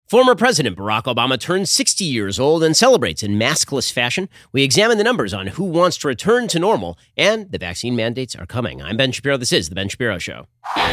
Former President Barack Obama turns 60 years old and celebrates in maskless fashion. We examine the numbers on who wants to return to normal, and the vaccine mandates are coming. I'm Ben Shapiro. This is The Ben Shapiro Show.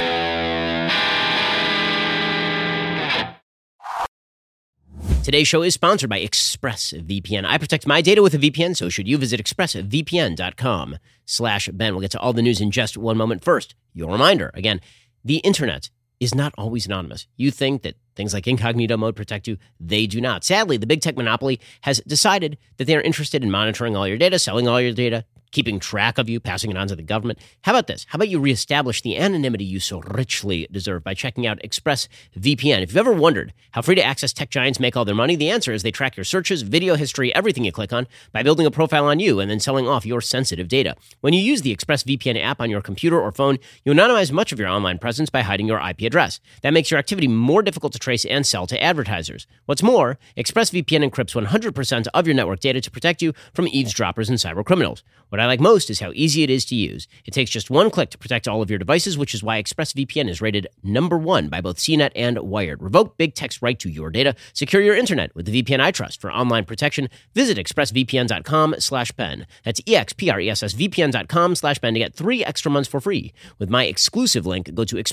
Today's show is sponsored by ExpressVPN. I protect my data with a VPN, so should you. Visit expressvpn.com/Ben. We'll get to all the news in just one moment. First, your reminder. Again, the internet is not always anonymous. You think that things like incognito mode protect you. They do not. Sadly, the big tech monopoly has decided that they are interested in monitoring all your data, selling all your data, keeping track of you, passing it on to the government. How about this? How about you reestablish the anonymity you so richly deserve by checking out ExpressVPN? If you've ever wondered how free-to-access tech giants make all their money, the answer is they track your searches, video history, everything you click on by building a profile on you and then selling off your sensitive data. When you use the ExpressVPN app on your computer or phone, you anonymize much of your online presence by hiding your IP address. That makes your activity more difficult to trace and sell to advertisers. What's more, ExpressVPN encrypts 100% of your network data to protect you from eavesdroppers and cybercriminals. What I like most is how easy it is to use. It takes just one click to protect all of your devices, which is why ExpressVPN is rated #1 by both CNET and Wired. Revoke big tech's right to your data. Secure your internet with the VPN I trust. For online protection, visit expressvpn.com/Ben. That's expressvpn.com/Ben to get 3 extra months for free. With my exclusive link, go to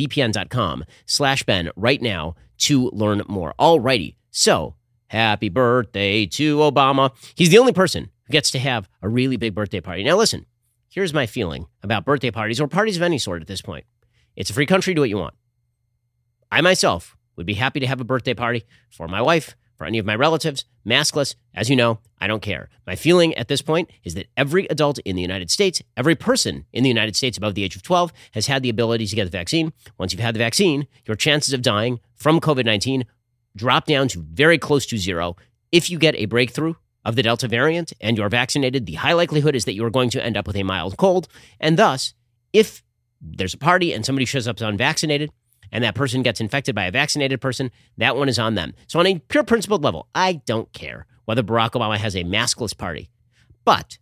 expressvpn.com/Ben right now to learn more. Alrighty, so happy birthday to Obama. He's the only person who gets to have a really big birthday party. Now listen, here's my feeling about birthday parties or parties of any sort at this point. It's a free country, do what you want. I myself would be happy to have a birthday party for my wife, for any of my relatives, maskless. As you know, I don't care. My feeling at this point is that every adult in the United States, every person in the United States above the age of 12 has had the ability to get the vaccine. Once you've had the vaccine, your chances of dying from COVID-19 drop down to very close to zero. If you get a breakthrough of the Delta variant and you're vaccinated, the high likelihood is that you're going to end up with a mild cold. And thus, if there's a party and somebody shows up unvaccinated and that person gets infected by a vaccinated person, that one is on them. So on a pure principled level, I don't care whether Barack Obama has a maskless party. But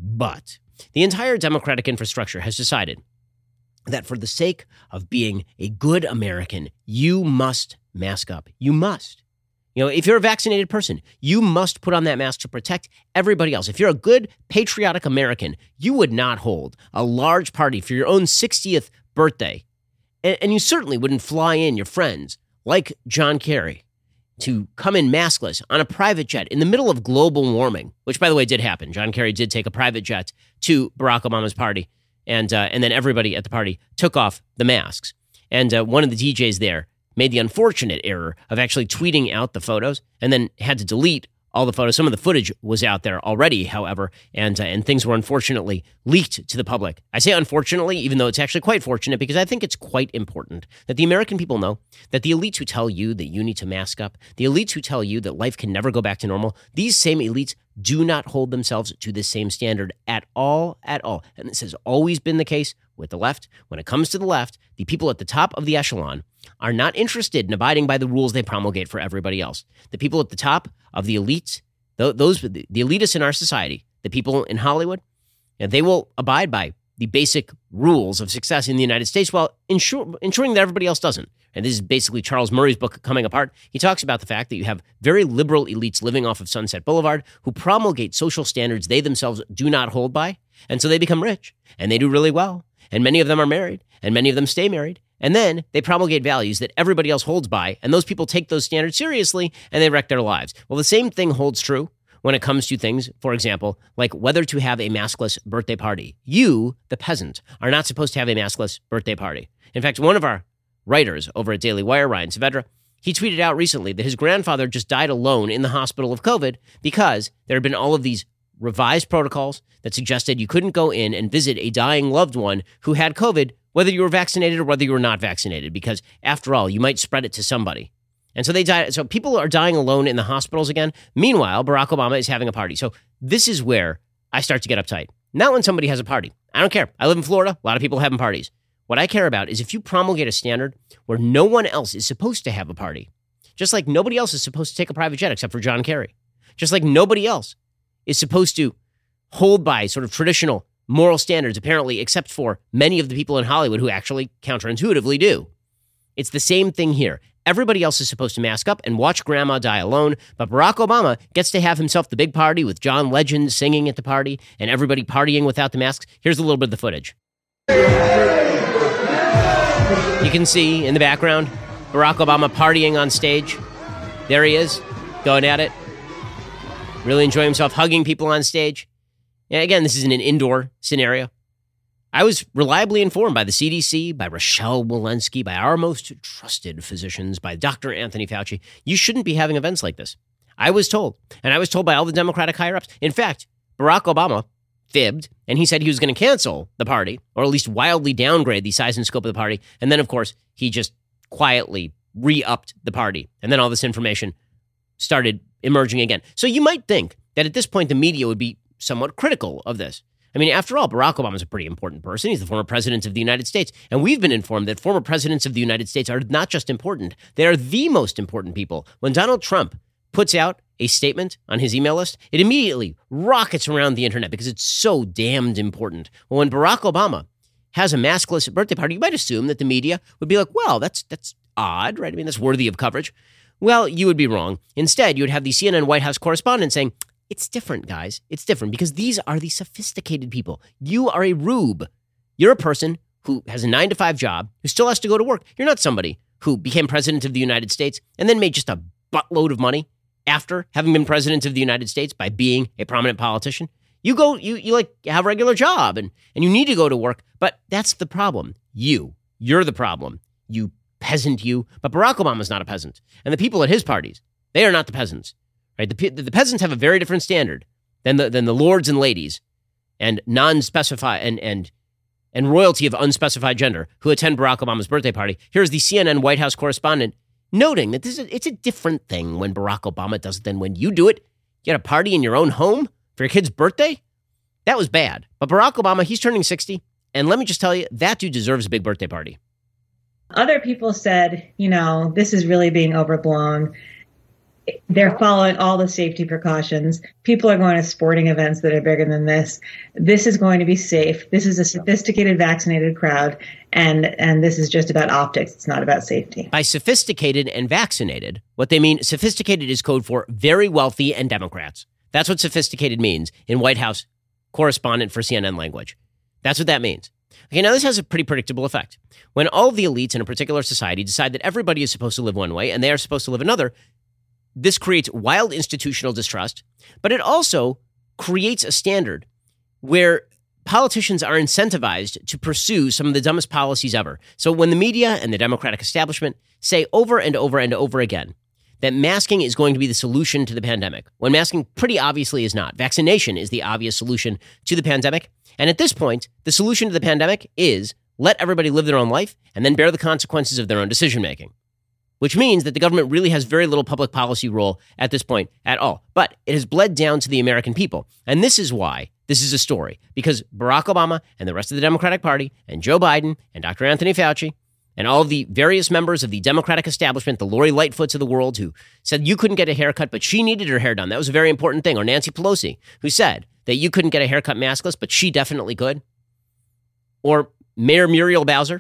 the entire Democratic infrastructure has decided that for the sake of being a good American, you must mask up. You must. You know, if you're a vaccinated person, you must put on that mask to protect everybody else. If you're a good, patriotic American, you would not hold a large party for your own 60th birthday. And you certainly wouldn't fly in your friends like John Kerry to come in maskless on a private jet in the middle of global warming, which, by the way, did happen. John Kerry did take a private jet to Barack Obama's party, and then everybody at the party took off the masks. And one of the DJs there made the unfortunate error of actually tweeting out the photos and then had to delete all the photos. Some of the footage was out there already, however, and things were unfortunately leaked to the public. I say unfortunately, even though it's actually quite fortunate, because I think it's quite important that the American people know that the elites who tell you that you need to mask up, the elites who tell you that life can never go back to normal, these same elites do not hold themselves to this same standard at all. And this has always been the case with the left. When it comes to the left, the people at the top of the echelon are not interested in abiding by the rules they promulgate for everybody else. The people at the top of the elites, the elitists in our society, the people in Hollywood, they will abide by the basic rules of success in the United States while ensuring that everybody else doesn't. And this is basically Charles Murray's book, Coming Apart. He talks about the fact that you have very liberal elites living off of Sunset Boulevard who promulgate social standards they themselves do not hold by. And so they become rich, and they do really well. And many of them are married, and many of them stay married. And then they promulgate values that everybody else holds by, and those people take those standards seriously, and they wreck their lives. Well, the same thing holds true when it comes to things, for example, like whether to have a maskless birthday party. You, the peasant, are not supposed to have a maskless birthday party. In fact, one of our writers over at Daily Wire, Ryan Saavedra, he tweeted out recently that his grandfather just died alone in the hospital of COVID because there had been all of these revised protocols that suggested you couldn't go in and visit a dying loved one who had COVID, whether you were vaccinated or whether you were not vaccinated, because after all, you might spread it to somebody. And so they died. So people are dying alone in the hospitals again. Meanwhile, Barack Obama is having a party. So this is where I start to get uptight. Not when somebody has a party. I don't care. I live in Florida. A lot of people having parties. What I care about is if you promulgate a standard where no one else is supposed to have a party, just like nobody else is supposed to take a private jet except for John Kerry, just like nobody else is supposed to hold by sort of traditional moral standards, apparently, except for many of the people in Hollywood who actually counterintuitively do. It's the same thing here. Everybody else is supposed to mask up and watch grandma die alone, but Barack Obama gets to have himself the big party with John Legend singing at the party and everybody partying without the masks. Here's a little bit of the footage. You can see in the background Barack Obama partying on stage. There he is, going at it. Really enjoying himself, hugging people on stage. And again, this is in an indoor scenario. I was reliably informed by the CDC, by Rochelle Walensky, by our most trusted physicians, by Dr. Anthony Fauci. You shouldn't be having events like this. I was told, and I was told by all the Democratic higher-ups. In fact, Barack Obama fibbed, and he said he was going to cancel the party, or at least wildly downgrade the size and scope of the party. And then, of course, he just quietly re-upped the party. And then all this information started emerging again. So you might think that at this point, the media would be somewhat critical of this. I mean, after all, Barack Obama is a pretty important person. He's the former president of the United States. And we've been informed that former presidents of the United States are not just important, they are the most important people. When Donald Trump puts out a statement on his email list, it immediately rockets around the internet because it's so damned important. Well, when Barack Obama has a maskless birthday party, you might assume that the media would be like, well, that's odd, right? I mean, that's worthy of coverage. Well, you would be wrong. Instead, you would have the CNN White House correspondent saying, it's different, guys. It's different because these are the sophisticated people. You are a rube. You're a person who has a 9-to-5 job, who still has to go to work. You're not somebody who became president of the United States and then made just a buttload of money after having been president of the United States by being a prominent politician. You like have a regular job and you need to go to work, but that's the problem. You're the problem. You peasant you. But Barack Obama's not a peasant. And the people at his parties, they are not the peasants. Right? The peasants have a very different standard than the lords and ladies and non-specified and royalty of unspecified gender who attend Barack Obama's birthday party. Here's the CNN White House correspondent noting that it's a different thing when Barack Obama does it than when you do it. You had a party in your own home for your kid's birthday? That was bad. But Barack Obama, he's turning 60. And let me just tell you, that dude deserves a big birthday party. Other people said, this is really being overblown. They're following all the safety precautions. People are going to sporting events that are bigger than this. This is going to be safe. This is a sophisticated, vaccinated crowd. And this is just about optics. It's not about safety. By sophisticated and vaccinated, what they mean, sophisticated is code for very wealthy and Democrats. That's what sophisticated means in White House correspondent for CNN language. That's what that means. Okay, now this has a pretty predictable effect. When all of the elites in a particular society decide that everybody is supposed to live one way and they are supposed to live another, this creates wild institutional distrust, but it also creates a standard where politicians are incentivized to pursue some of the dumbest policies ever. So when the media and the Democratic establishment say over and over and over again that masking is going to be the solution to the pandemic, when masking pretty obviously is not. Vaccination is the obvious solution to the pandemic. And at this point, the solution to the pandemic is let everybody live their own life and then bear the consequences of their own decision-making, which means that the government really has very little public policy role at this point at all. But it has bled down to the American people. And this is why this is a story, because Barack Obama and the rest of the Democratic Party and Joe Biden and Dr. Anthony Fauci and all of the various members of the Democratic establishment, the Lori Lightfoots of the world who said you couldn't get a haircut, but she needed her hair done. That was a very important thing. Or Nancy Pelosi, who said that you couldn't get a haircut maskless, but she definitely could. Or Mayor Muriel Bowser,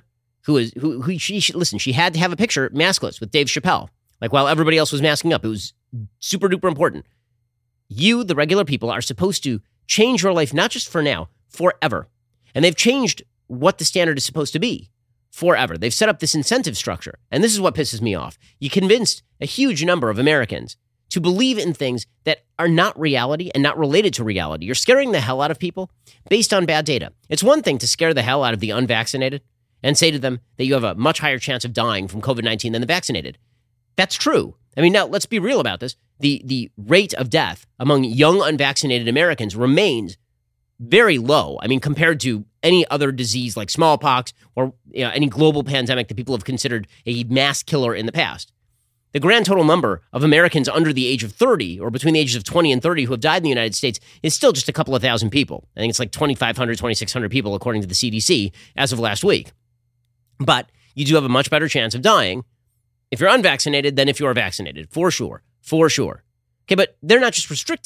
she had to have a picture maskless with Dave Chappelle, like while everybody else was masking up. It was super duper important. You, the regular people, are supposed to change your life, not just for now, forever. And they've changed what the standard is supposed to be forever. They've set up this incentive structure. And this is what pisses me off. You convinced a huge number of Americans to believe in things that are not reality and not related to reality. You're scaring the hell out of people based on bad data. It's one thing to scare the hell out of the unvaccinated and say to them that you have a much higher chance of dying from COVID-19 than the vaccinated. That's true. I mean, now let's be real about this. The rate of death among young unvaccinated Americans remains very low. I mean, compared to any other disease like smallpox or any global pandemic that people have considered a mass killer in the past. The grand total number of Americans under the age of 30 or between the ages of 20 and 30 who have died in the United States is still just a couple of thousand people. I think it's like 2,500, 2,600 people according to the CDC as of last week. But you do have a much better chance of dying if you're unvaccinated than if you're vaccinated, for sure. Okay, but they're not just restricting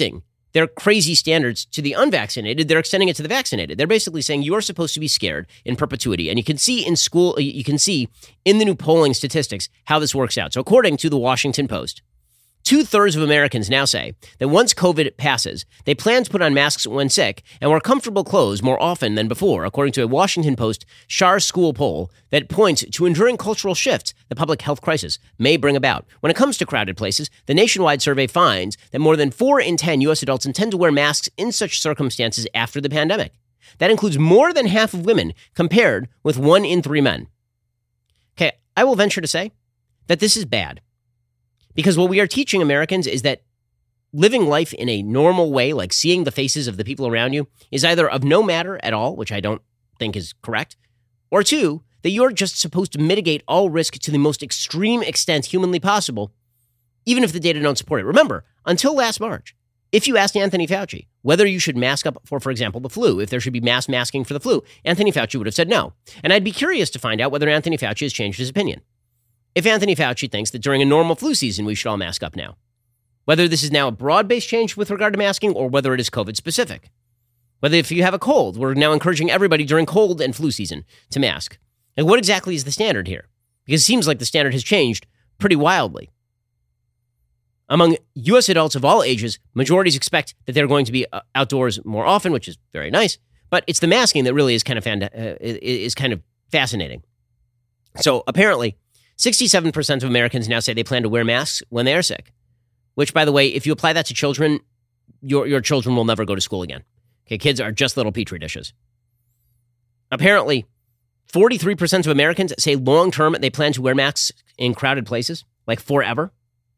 their crazy standards to the unvaccinated, they're extending it to the vaccinated. They're basically saying you're supposed to be scared in perpetuity. And you can see in school, you can see in the new polling statistics how this works out. So according to the Washington Post, 2/3 of Americans now say that once COVID passes, they plan to put on masks when sick and wear comfortable clothes more often than before, according to a Washington Post Schar School poll that points to enduring cultural shifts the public health crisis may bring about. When it comes to crowded places, the nationwide survey finds that more than 4 in 10 U.S. adults intend to wear masks in such circumstances after the pandemic. That includes more than half of women, compared with 1 in 3 men. Okay, I will venture to say that this is bad. Because what we are teaching Americans is that living life in a normal way, like seeing the faces of the people around you, is either of no matter at all, which I don't think is correct, or 2, that you're just supposed to mitigate all risk to the most extreme extent humanly possible, even if the data don't support it. Remember, until last March, if you asked Anthony Fauci whether you should mask up for example, the flu, if there should be mass masking for the flu, Anthony Fauci would have said no. And I'd be curious to find out whether Anthony Fauci has changed his opinion. If Anthony Fauci thinks that during a normal flu season, we should all mask up now. Whether this is now a broad-based change with regard to masking or whether it is COVID-specific. Whether if you have a cold, we're now encouraging everybody during cold and flu season to mask. And what exactly is the standard here? Because it seems like the standard has changed pretty wildly. Among U.S. adults of all ages, majorities expect that they're going to be outdoors more often, which is very nice. But it's the masking that really is kind of fascinating. So apparently, 67% of Americans now say they plan to wear masks when they are sick, which, by the way, if you apply that to children, your children will never go to school again. Okay, kids are just little petri dishes. Apparently, 43% of Americans say long-term they plan to wear masks in crowded places, like forever.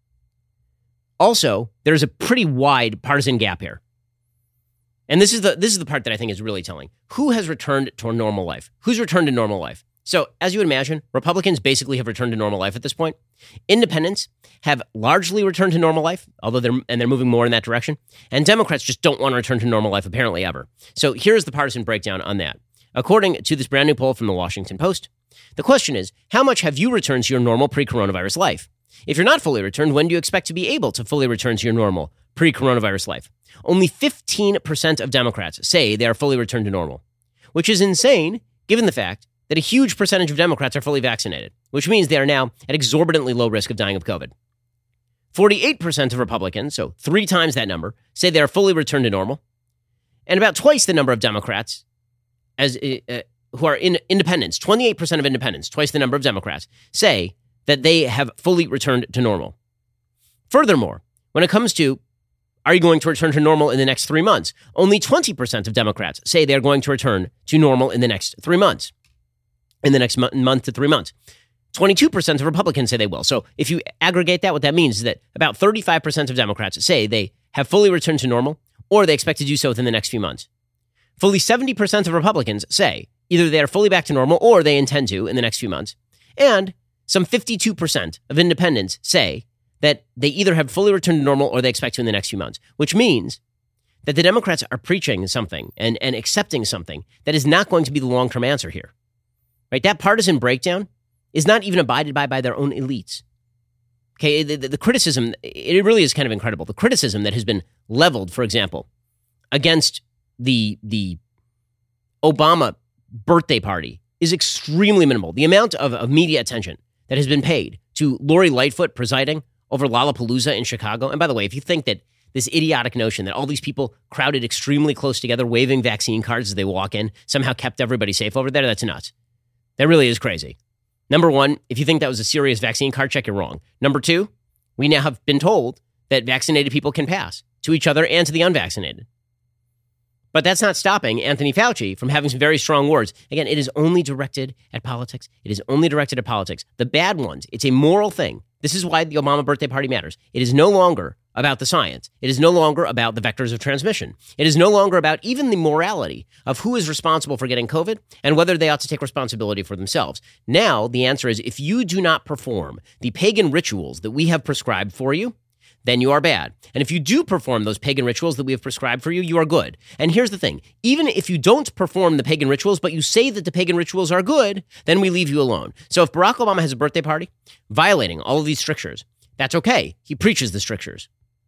Also, there's a pretty wide partisan gap here. And this is the part that I think is really telling. Who has returned to a normal life? Who's returned to normal life? So, as you would imagine, Republicans basically have returned to normal life at this point. Independents have largely returned to normal life, although they're moving more in that direction. And Democrats just don't want to return to normal life, apparently, ever. So here's the partisan breakdown on that. According to this brand new poll from the Washington Post, the question is, how much have you returned to your normal pre-coronavirus life? If you're not fully returned, when do you expect to be able to fully return to your normal pre-coronavirus life? Only 15% of Democrats say they are fully returned to normal, which is insane given the fact that a huge percentage of Democrats are fully vaccinated, which means they are now at exorbitantly low risk of dying of COVID. 48% of Republicans, so 3 times that number, say they are fully returned to normal, and about twice the number of Democrats who are independents, 28% of independents, twice the number of Democrats, say that they have fully returned to normal. Furthermore, when it comes to are you going to return to normal in the next 3 months, only 20% of Democrats say they're going to return to normal in the next 3 months. In the next month to 3 months. 22% of Republicans say they will. So if you aggregate that, what that means is that about 35% of Democrats say they have fully returned to normal or they expect to do so within the next few months. Fully 70% of Republicans say either they are fully back to normal or they intend to in the next few months. And some 52% of independents say that they either have fully returned to normal or they expect to in the next few months, which means that the Democrats are preaching something and accepting something that is not going to be the long-term answer here. Right? That partisan breakdown is not even abided by their own elites. Okay, the criticism, it really is kind of incredible. The criticism that has been leveled, for example, against the Obama birthday party is extremely minimal. The amount of media attention that has been paid to Lori Lightfoot presiding over Lollapalooza in Chicago. And by the way, if you think that this idiotic notion that all these people crowded extremely close together, waving vaccine cards as they walk in, somehow kept everybody safe over there, that's nuts. That really is crazy. Number one, if you think that was a serious vaccine card check, you're wrong. Number two, we now have been told that vaccinated people can pass to each other and to the unvaccinated. But that's not stopping Anthony Fauci from having some very strong words. Again, it is only directed at politics. It is only directed at politics. The bad ones, it's a moral thing. This is why the Obama birthday party matters. It is no longer about the science. It is no longer about the vectors of transmission. It is no longer about even the morality of who is responsible for getting COVID and whether they ought to take responsibility for themselves. Now, the answer is if you do not perform the pagan rituals that we have prescribed for you, then you are bad. And if you do perform those pagan rituals that we have prescribed for you, you are good. And here's the thing. Even if you don't perform the pagan rituals, but you say that the pagan rituals are good, then we leave you alone. So if Barack Obama has a birthday party violating all of these strictures, that's okay. He preaches the strictures.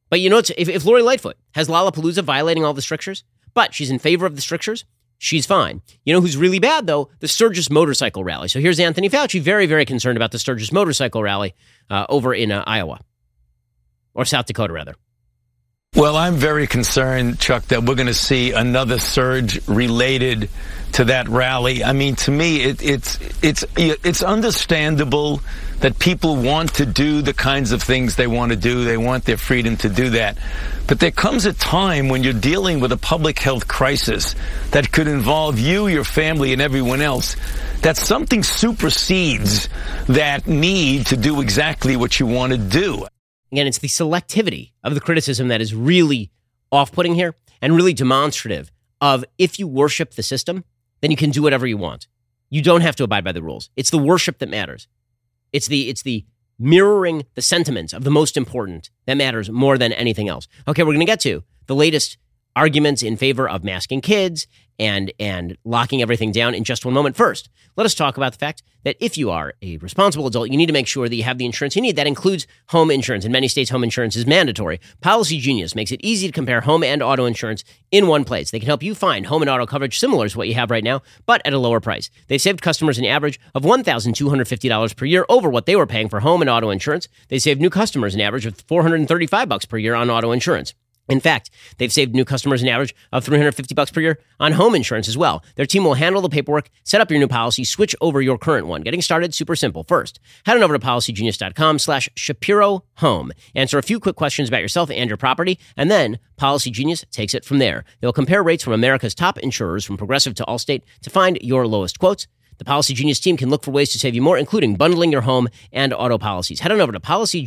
But you know, if Lori Lightfoot has Lollapalooza violating all the strictures, but she's in favor of the strictures, she's fine. You know who's really bad, though? The Sturgis Motorcycle Rally. So here's Anthony Fauci, very, very concerned about the Sturgis Motorcycle Rally over in Iowa, or South Dakota, rather. Well, I'm very concerned, Chuck, that we're going to see another surge related to that rally. I mean, to me, it's understandable that people want to do the kinds of things they want to do. They want their freedom to do that. But there comes a time when you're dealing with a public health crisis that could involve you, your family, and everyone else, that something supersedes that need to do exactly what you want to do. Again, it's the selectivity of the criticism that is really off-putting here and really demonstrative of if you worship the system, then you can do whatever you want. You don't have to abide by the rules. It's the worship that matters. It's the mirroring the sentiments of the most important that matters more than anything else. Okay, we're going to get to the latest arguments in favor of masking kids and locking everything down in just one moment. First, let us talk about the fact that if you are a responsible adult, you need to make sure that you have the insurance you need. That includes home insurance. In many states, home insurance is mandatory. Policy Genius makes it easy to compare home and auto insurance in one place. They can help you find home and auto coverage similar to what you have right now, but at a lower price. They've saved customers an average of $1,250 per year over what they were paying for home and auto insurance. They saved new customers an average of $435 per year on auto insurance. In fact, they've saved new customers an average of $350 per year on home insurance as well. Their team will handle the paperwork, set up your new policy, switch over your current one. Getting started, super simple. First, head on over to policygenius.com/ShapiroHome. Answer a few quick questions about yourself and your property, and then Policy Genius takes it from there. They'll compare rates from America's top insurers, from Progressive to Allstate, to find your lowest quotes. The Policy Genius team can look for ways to save you more, including bundling your home and auto policies. Head on over to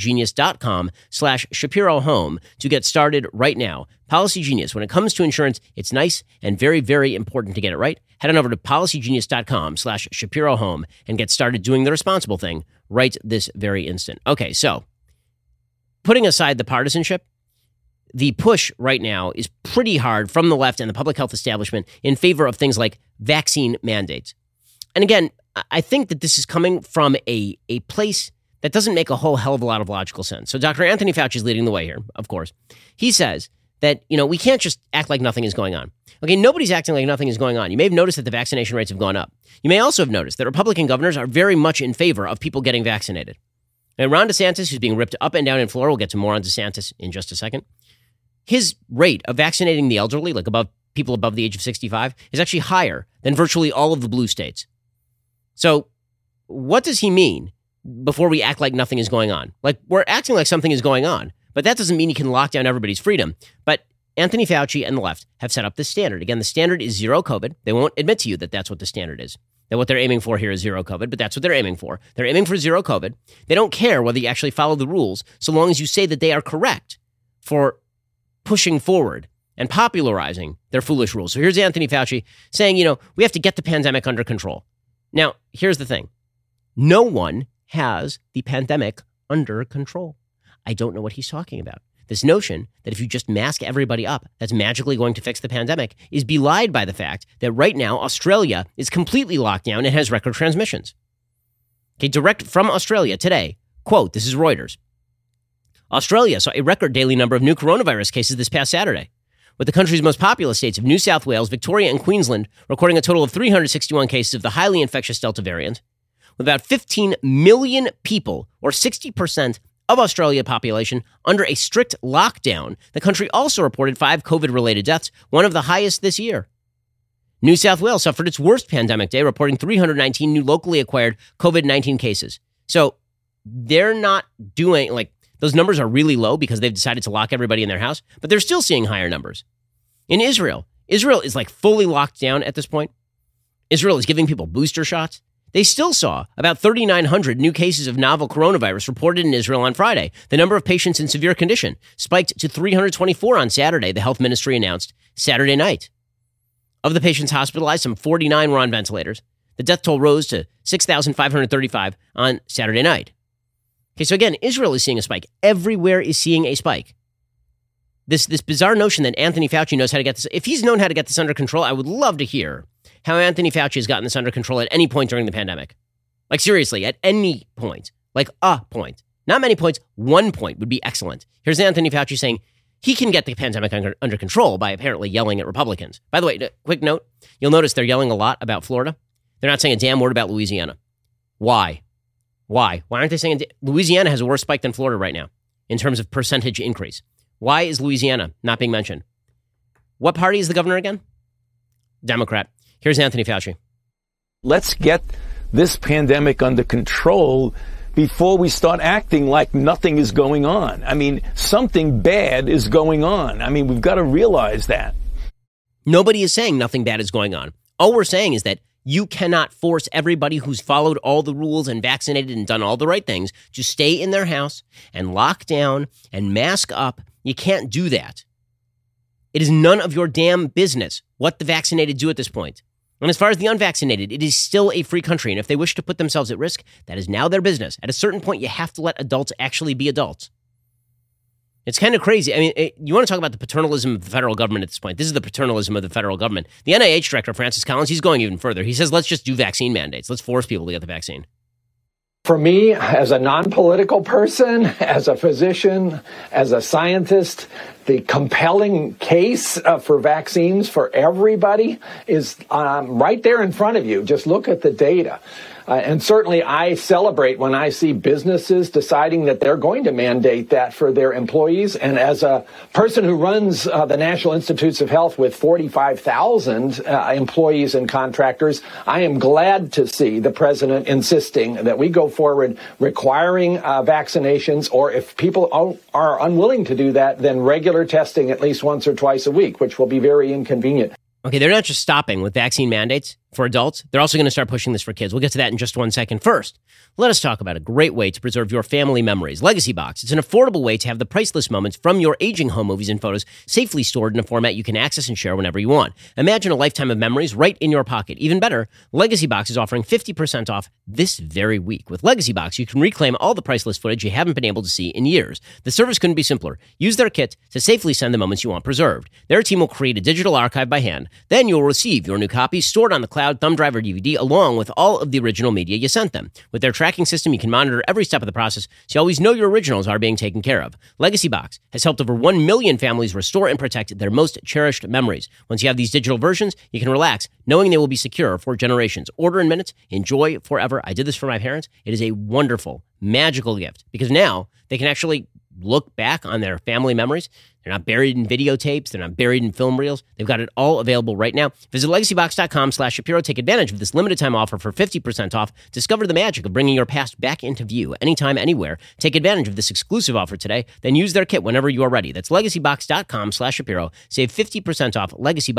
policygenius.com/ShapiroHome to get started right now. Policy Genius, when it comes to insurance, it's nice and very, very important to get it right. Head on over to policygenius.com/ShapiroHome and get started doing the responsible thing right this very instant. Okay, so putting aside the partisanship, the push right now is pretty hard from the left and the public health establishment in favor of things like vaccine mandates. And again, I think that this is coming from a place that doesn't make a whole hell of a lot of logical sense. So Dr. Anthony Fauci is leading the way here, of course. He says that, we can't just act like nothing is going on. Okay, nobody's acting like nothing is going on. You may have noticed that the vaccination rates have gone up. You may also have noticed that Republican governors are very much in favor of people getting vaccinated. And Ron DeSantis, who's being ripped up and down in Florida, we'll get to more on DeSantis in just a second. His rate of vaccinating the elderly, like people above the age of 65, is actually higher than virtually all of the blue states. So what does he mean before we act like nothing is going on? Like, we're acting like something is going on, but that doesn't mean he can lock down everybody's freedom. But Anthony Fauci and the left have set up this standard. Again, the standard is zero COVID. They won't admit to you that that's what the standard is, that what they're aiming for here is zero COVID, but that's what they're aiming for. They're aiming for zero COVID. They don't care whether you actually follow the rules, so long as you say that they are correct for pushing forward and popularizing their foolish rules. So here's Anthony Fauci saying, we have to get the pandemic under control. Now, here's the thing. No one has the pandemic under control. I don't know what he's talking about. This notion that if you just mask everybody up, that's magically going to fix the pandemic is belied by the fact that right now, Australia is completely locked down and has record transmissions. Okay, direct from Australia today, quote, this is Reuters. Australia saw a record daily number of new coronavirus cases this past Saturday, with the country's most populous states of New South Wales, Victoria, and Queensland recording a total of 361 cases of the highly infectious Delta variant. With about 15 million people, or 60% of Australia's population, under a strict lockdown, the country also reported 5 COVID-related deaths, one of the highest this year. New South Wales suffered its worst pandemic day, reporting 319 new locally acquired COVID-19 cases. So they're not doing, those numbers are really low because they've decided to lock everybody in their house, but they're still seeing higher numbers. In Israel is fully locked down at this point. Israel is giving people booster shots. They still saw about 3,900 new cases of novel coronavirus reported in Israel on Friday. The number of patients in severe condition spiked to 324 on Saturday, the health ministry announced Saturday night. Of the patients hospitalized, some 49 were on ventilators. The death toll rose to 6,535 on Saturday night. Okay, so again, Israel is seeing a spike. Everywhere is seeing a spike. This bizarre notion that Anthony Fauci knows how to get this. If he's known how to get this under control, I would love to hear how Anthony Fauci has gotten this under control at any point during the pandemic. Seriously, at any point. A point. Not many points. 1 point would be excellent. Here's Anthony Fauci saying He can get the pandemic under control by apparently yelling at Republicans. By the way, quick note, you'll notice they're yelling a lot about Florida. They're not saying a damn word about Louisiana. Why? Why aren't they saying Louisiana has a worse spike than Florida right now in terms of percentage increase? Why is Louisiana not being mentioned? What party is the governor again? Democrat. Here's Anthony Fauci. Let's get this pandemic under control before we start acting like nothing is going on. I mean, something bad is going on. I mean, we've got to realize that. Nobody is saying nothing bad is going on. All we're saying is that you cannot force everybody who's followed all the rules and vaccinated and done all the right things to stay in their house and lock down and mask up. You can't do that. It is none of your damn business what the vaccinated do at this point. And as far as the unvaccinated, it is still a free country. And if they wish to put themselves at risk, that is now their business. At a certain point, you have to let adults actually be adults. It's kind of crazy. I mean, you want to talk about the paternalism of the federal government at this point. This is the paternalism of the federal government. The NIH director, Francis Collins, he's going even further. He says, let's just do vaccine mandates. Let's force people to get the vaccine. For me, as a non-political person, as a physician, as a scientist, the compelling case for vaccines for everybody is right there in front of you. Just look at the data. And certainly I celebrate when I see businesses deciding that they're going to mandate that for their employees. And as a person who runs the National Institutes of Health with 45,000 employees and contractors, I am glad to see the president insisting that we go forward requiring vaccinations, or if people are unwilling to do that, then regular testing at least once or twice a week, which will be very inconvenient. Okay, they're not just stopping with vaccine mandates for adults. They're also going to start pushing this for kids. We'll get to that in just 1 second. First, let us talk about a great way to preserve your family memories. Legacy Box. It's an affordable way to have the priceless moments from your aging home movies and photos safely stored in a format you can access and share whenever you want. Imagine a lifetime of memories right in your pocket. Even better, Legacy Box is offering 50% off this very week. With Legacy Box, you can reclaim all the priceless footage you haven't been able to see in years. The service couldn't be simpler. Use their kit to safely send the moments you want preserved. Their team will create a digital archive by hand. Then you'll receive your new copies stored on the cloud, thumb drive, or DVD, along with all of the original media you sent them. With their tracking system, you can monitor every step of the process, so you always know your originals are being taken care of. Legacy Box has helped over 1 million families restore and protect their most cherished memories. Once you have these digital versions, you can relax, knowing they will be secure for generations. Order in minutes, enjoy forever. I did this for my parents. It is a wonderful, magical gift, because now they can actually look back on their family memories. They're not buried in videotapes. They're not buried in film reels. They've got it all available right now. Visit legacybox.com/Shapiro. Take advantage of this limited time offer for 50% off. Discover the magic of bringing your past back into view anytime, anywhere. Take advantage of this exclusive offer today. Then use their kit whenever you are ready. That's legacybox.com/Shapiro. Save 50% off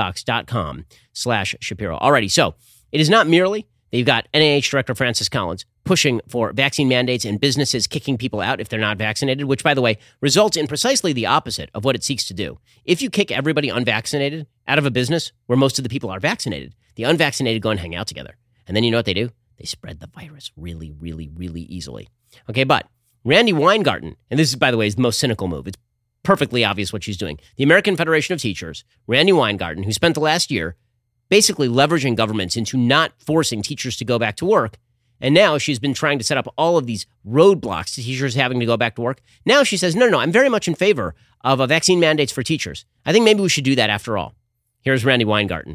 legacybox.com/Shapiro. Alrighty, so it is not merely that you've got NIH Director Francis Collins pushing for vaccine mandates and businesses kicking people out if they're not vaccinated, which, by the way, results in precisely the opposite of what it seeks to do. If you kick everybody unvaccinated out of a business where most of the people are vaccinated, the unvaccinated go and hang out together. And then you know what they do? They spread the virus really, really, really easily. Okay, but Randi Weingarten, and this is, by the way, is the most cynical move. It's perfectly obvious what she's doing. The American Federation of Teachers, Randi Weingarten, who spent the last year basically leveraging governments into not forcing teachers to go back to work. And now she's been trying to set up all of these roadblocks to teachers having to go back to work. Now she says, no, I'm very much in favor of vaccine mandates for teachers. I think maybe we should do that after all. Here's Randi Weingarten.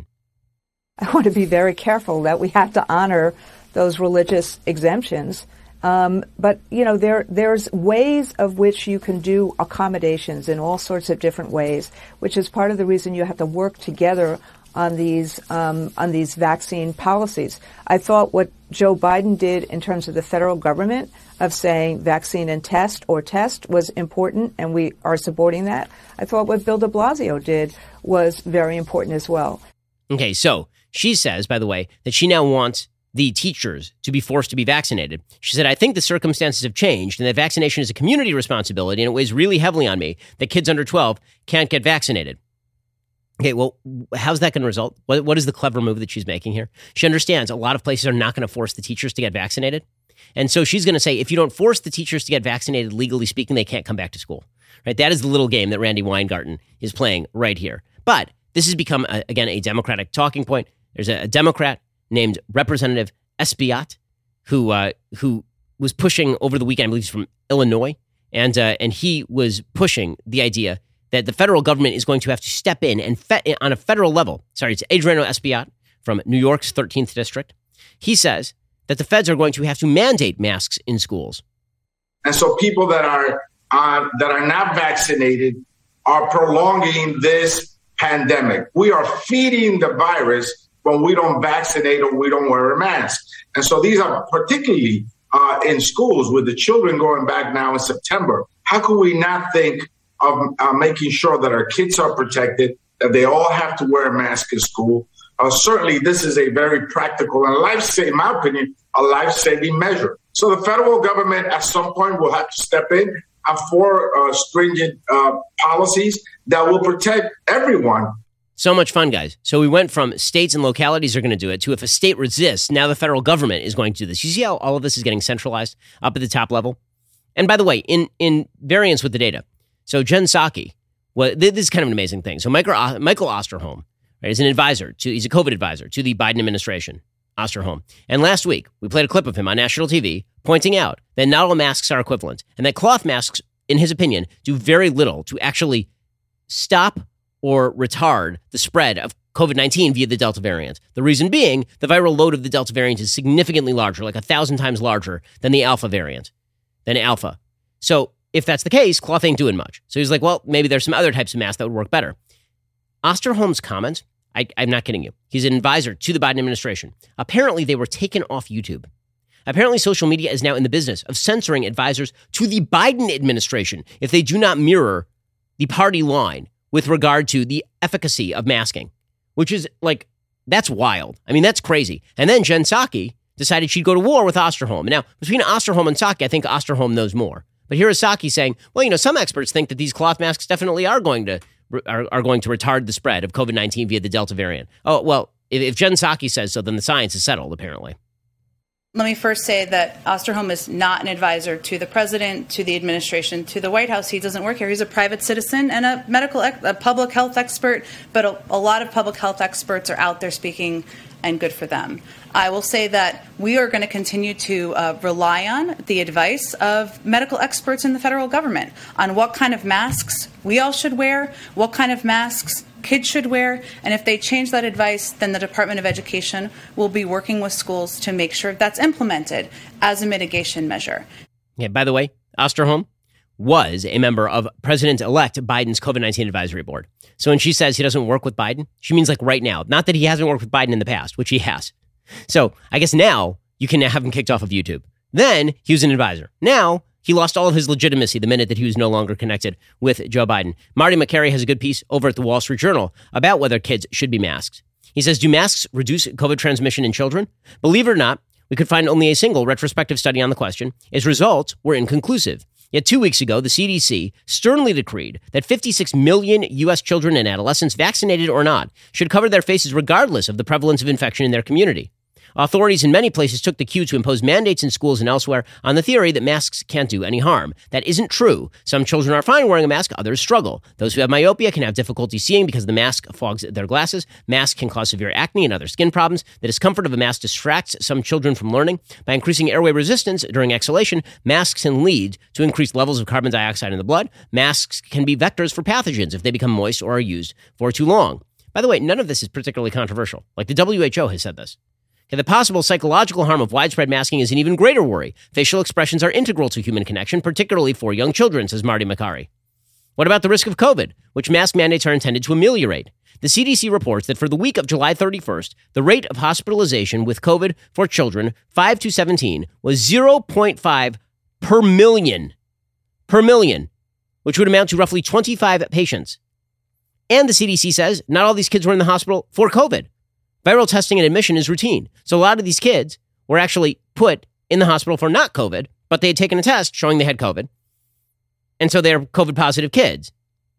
I want to be very careful that we have to honor those religious exemptions. But, you know, there's ways of which you can do accommodations in all sorts of different ways, which is part of the reason you have to work together on these vaccine policies. I thought what Joe Biden did in terms of the federal government of saying vaccine and test or test was important, and we are supporting that. I thought what Bill de Blasio did was very important as well. Okay, so she says, by the way, that she now wants the teachers to be forced to be vaccinated. She said, I think the circumstances have changed and that vaccination is a community responsibility, and it weighs really heavily on me that kids under 12 can't get vaccinated. Okay, well, how's that going to result? What is the clever move that she's making here? She understands a lot of places are not going to force the teachers to get vaccinated. And so she's going to say, if you don't force the teachers to get vaccinated, legally speaking, they can't come back to school. Right? That is the little game that Randi Weingarten is playing right here. But this has become, again, a Democratic talking point. There's a Democrat named Representative Espaillat who was pushing over the weekend, I believe he's from Illinois, and he was pushing the idea that the federal government is going to have to step in and on a federal level. Sorry, it's Adriano Espaillat from New York's 13th District. He says that the feds are going to have to mandate masks in schools. And so people that are not vaccinated are prolonging this pandemic. We are feeding the virus when we don't vaccinate or we don't wear a mask. And so these are particularly in schools with the children going back now in September. How could we not think of making sure that our kids are protected, that they all have to wear a mask in school? Certainly, this is a very practical and in my opinion, a life-saving measure. So the federal government at some point will have to step in for stringent policies that will protect everyone. So much fun, guys. So we went from states and localities are going to do it to if a state resists, now the federal government is going to do this. You see how all of this is getting centralized up at the top level? And by the way, in variance with the data, so Jen Psaki, well, this is kind of an amazing thing. So Michael Osterholm, right, is an advisor he's a COVID advisor to the Biden administration, Osterholm. And last week, we played a clip of him on national TV pointing out that not all masks are equivalent and that cloth masks, in his opinion, do very little to actually stop or retard the spread of COVID-19 via the Delta variant. The reason being, the viral load of the Delta variant is significantly larger, like 1,000 times larger than the Alpha variant, than Alpha. So if that's the case, cloth ain't doing much. So he's like, well, maybe there's some other types of masks that would work better. Osterholm's comment, I'm not kidding you. He's an advisor to the Biden administration. Apparently, they were taken off YouTube. Apparently, social media is now in the business of censoring advisors to the Biden administration if they do not mirror the party line with regard to the efficacy of masking, which is like, that's wild. I mean, that's crazy. And then Jen Psaki decided she'd go to war with Osterholm. And now, between Osterholm and Psaki, I think Osterholm knows more. But here is Psaki saying, well, some experts think that these cloth masks definitely are going to retard the spread of COVID-19 via the Delta variant. Oh, well, if Jen Psaki says so, then the science is settled, apparently. Let me first say that Osterholm is not an advisor to the president, to the administration, to the White House. He doesn't work here. He's a private citizen and a public health expert, but a lot of public health experts are out there speaking, and good for them. I will say that we are going to continue to rely on the advice of medical experts in the federal government on what kind of masks we all should wear, what kind of masks kids should wear, and if they change that advice, then the Department of Education will be working with schools to make sure that's implemented as a mitigation measure. Yeah, by the way, Osterholm was a member of President-elect Biden's COVID-19 advisory board. So when she says he doesn't work with Biden, she means like right now. Not that he hasn't worked with Biden in the past, which he has. So I guess now you can have him kicked off of YouTube. Then he was an advisor. Now he lost all of his legitimacy the minute that he was no longer connected with Joe Biden. Marty Makary has a good piece over at the Wall Street Journal about whether kids should be masked. He says, do masks reduce COVID transmission in children? Believe it or not, we could find only a single retrospective study on the question. Its results were inconclusive. Yet 2 weeks ago, the CDC sternly decreed that 56 million U.S. children and adolescents, vaccinated or not, should cover their faces regardless of the prevalence of infection in their community. Authorities in many places took the cue to impose mandates in schools and elsewhere on the theory that masks can't do any harm. That isn't true. Some children are fine wearing a mask, others struggle. Those who have myopia can have difficulty seeing because the mask fogs their glasses. Masks can cause severe acne and other skin problems. The discomfort of a mask distracts some children from learning. By increasing airway resistance during exhalation, masks can lead to increased levels of carbon dioxide in the blood. Masks can be vectors for pathogens if they become moist or are used for too long. By the way, none of this is particularly controversial. Like the WHO has said this. The possible psychological harm of widespread masking is an even greater worry. Facial expressions are integral to human connection, particularly for young children, says Marty Makary. What about the risk of COVID, which mask mandates are intended to ameliorate? The CDC reports that for the week of July 31st, the rate of hospitalization with COVID for children 5 to 17 was 0.5 per million, which would amount to roughly 25 patients. And the CDC says not all these kids were in the hospital for COVID. Viral testing and admission is routine. So a lot of these kids were actually put in the hospital for not COVID, but they had taken a test showing they had COVID. And so they're COVID positive kids.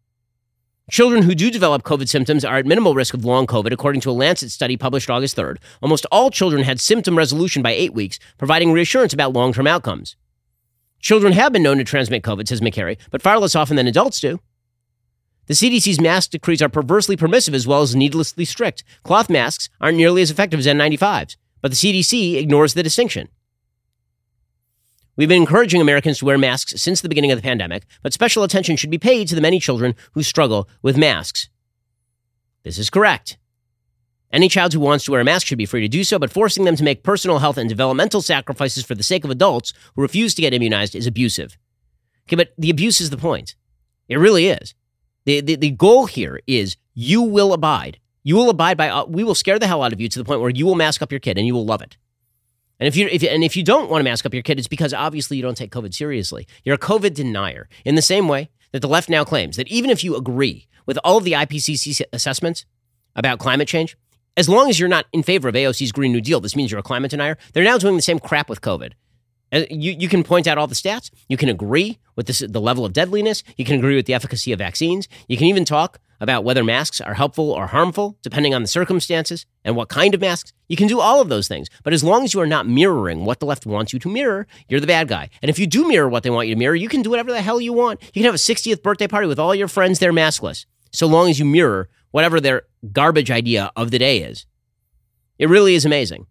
Children who do develop COVID symptoms are at minimal risk of long COVID, according to a Lancet study published August 3rd. Almost all children had symptom resolution by 8 weeks, providing reassurance about long-term outcomes. Children have been known to transmit COVID, says Makary, but far less often than adults do. The CDC's mask decrees are perversely permissive as well as needlessly strict. Cloth masks aren't nearly as effective as N95s, but the CDC ignores the distinction. We've been encouraging Americans to wear masks since the beginning of the pandemic, but special attention should be paid to the many children who struggle with masks. This is correct. Any child who wants to wear a mask should be free to do so, but forcing them to make personal health and developmental sacrifices for the sake of adults who refuse to get immunized is abusive. Okay, but the abuse is the point. It really is. The goal here is you will abide. You will abide by, we will scare the hell out of you to the point where you will mask up your kid and you will love it. And if you don't want to mask up your kid, it's because obviously you don't take COVID seriously. You're a COVID denier in the same way that the left now claims that even if you agree with all of the IPCC assessments about climate change, as long as you're not in favor of AOC's Green New Deal, this means you're a climate denier. They're now doing the same crap with COVID. You can point out all the stats. You can agree with the level of deadliness. You can agree with the efficacy of vaccines. You can even talk about whether masks are helpful or harmful, depending on the circumstances and what kind of masks. You can do all of those things. But as long as you are not mirroring what the left wants you to mirror, you're the bad guy. And if you do mirror what they want you to mirror, you can do whatever the hell you want. You can have a 60th birthday party with all your friends there maskless, so long as you mirror whatever their garbage idea of the day is. It really is amazing.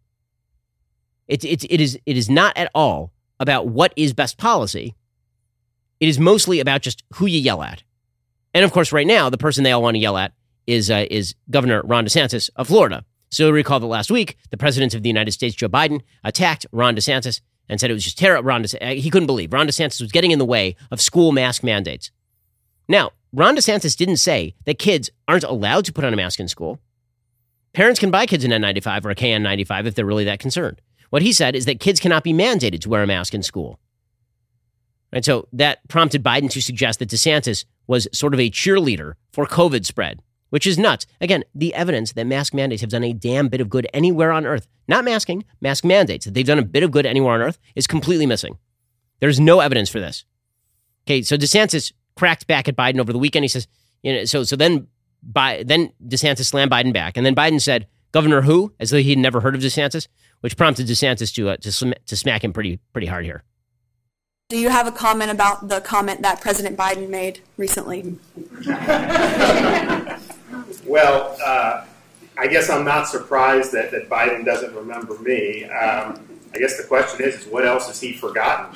It is not at all about what is best policy. It is mostly about just who you yell at. And of course, right now, the person they all want to yell at is Governor Ron DeSantis of Florida. So recall that last week, the president of the United States, Joe Biden, attacked Ron DeSantis and said it was just terrible. He couldn't believe Ron DeSantis was getting in the way of school mask mandates. Now, Ron DeSantis didn't say that kids aren't allowed to put on a mask in school. Parents can buy kids an N95 or a KN95 if they're really that concerned. What he said is that kids cannot be mandated to wear a mask in school. And so that prompted Biden to suggest that DeSantis was sort of a cheerleader for COVID spread, which is nuts. Again, the evidence that mask mandates have done a damn bit of good anywhere on earth, not masking, mask mandates, that they've done a bit of good anywhere on earth is completely missing. There's no evidence for this. Okay, so DeSantis cracked back at Biden over the weekend. He says, then DeSantis slammed Biden back. And then Biden said, Governor who? As though he'd never heard of DeSantis, which prompted DeSantis to smack him pretty hard here. Do you have a comment about the comment that President Biden made recently? Well, I guess I'm not surprised that Biden doesn't remember me. I guess the question is what else has he forgotten?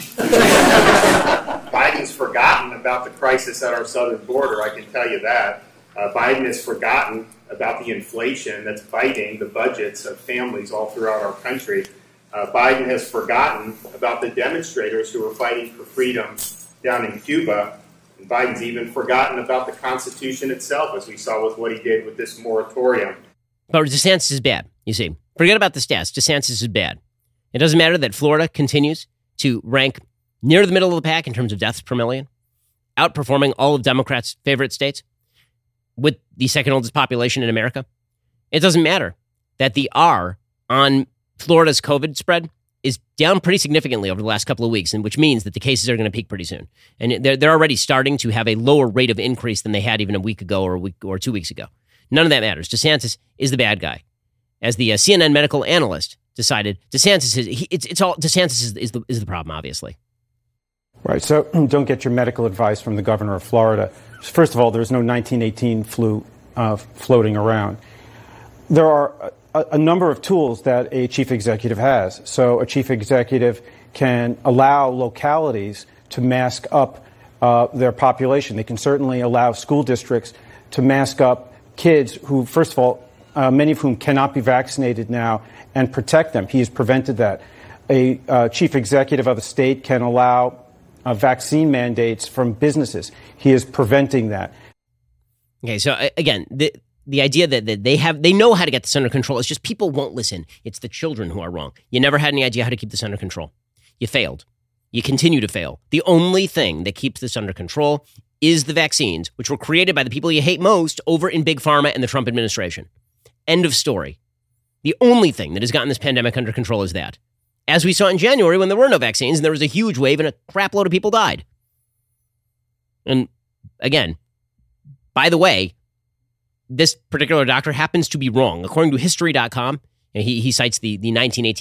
Biden's forgotten about the crisis at our southern border, I can tell you that. Biden has forgotten about the inflation that's biting the budgets of families all throughout our country. Biden has forgotten about the demonstrators who are fighting for freedom down in Cuba. And Biden's even forgotten about the Constitution itself, as we saw with what he did with this moratorium. But DeSantis is bad, you see. Forget about the stats. DeSantis is bad. It doesn't matter that Florida continues to rank near the middle of the pack in terms of deaths per million, outperforming all of Democrats' favorite states with the second oldest population in America. It doesn't matter that the R on Florida's COVID spread is down pretty significantly over the last couple of weeks, and which means that the cases are going to peak pretty soon. And they're already starting to have a lower rate of increase than they had even a week ago or a week or 2 weeks ago. None of that matters. DeSantis is the bad guy. As the CNN medical analyst decided, DeSantis is the problem, obviously. Right. So don't get your medical advice from the governor of Florida. First of all, there's no 1918 flu floating around. There are a number of tools that a chief executive has. So a chief executive can allow localities to mask up their population. They can certainly allow school districts to mask up kids who, first of all, many of whom cannot be vaccinated now, and protect them. He has prevented that. A chief executive of a state can allow vaccine mandates from businesses. He is preventing that. Okay, so again, the idea that they know how to get this under control. It's just people won't listen. It's the children who are wrong. You never had any idea how to keep this under control. You failed. You continue to fail. The only thing that keeps this under control is the vaccines, which were created by the people you hate most over in Big Pharma and the Trump administration. End of story. The only thing that has gotten this pandemic under control is that. As we saw in January when there were no vaccines and there was a huge wave and a crap load of people died. And again, by the way, this particular doctor happens to be wrong. According to History.com, he cites the 1918 flu